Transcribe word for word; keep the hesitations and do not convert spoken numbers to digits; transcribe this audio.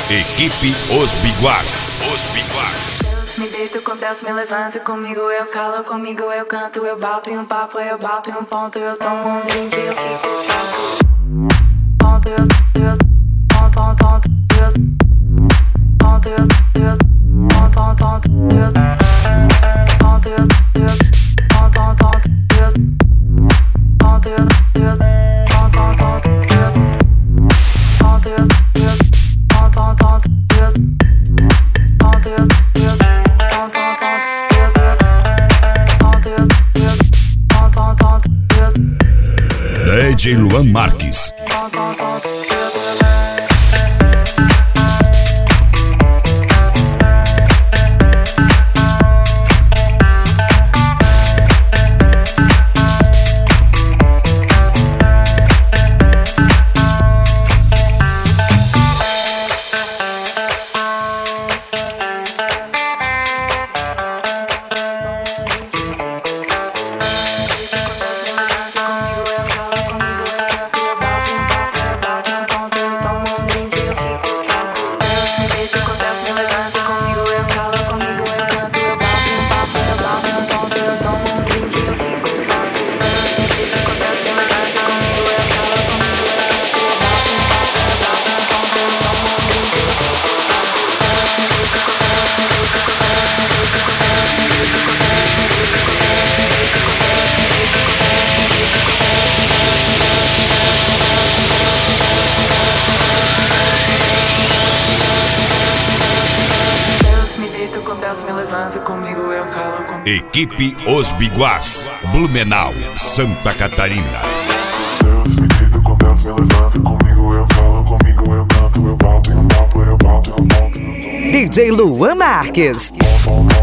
Equipe Os Biguás. Os Biguás. Me deito com Deus, me levanta, comigo eu calo, comigo eu canto, eu bato em um papo, eu bato em um ponto, eu tomo um drink, eu fico pronto. Ponto, eu, eu, ponto, ponto, ponto, eu, ponto, eu, eu, ponto, ponto, ponto, eu, ponto, eu, eu, ponto, ponto, ponto, eu, ponto, eu, eu, ponto, ponto, ponto, eu, ponto, eu, eu, ponto, ponto, ponto, eu, ponto, eu, eu. D J Luan Marques. Equipe Os Biguás, Blumenau, Santa Catarina. Deus me deito com Deus me levanta, comigo eu falo, comigo eu canto, eu bato em um papo, eu bato em um ponto. D J Luan Marques.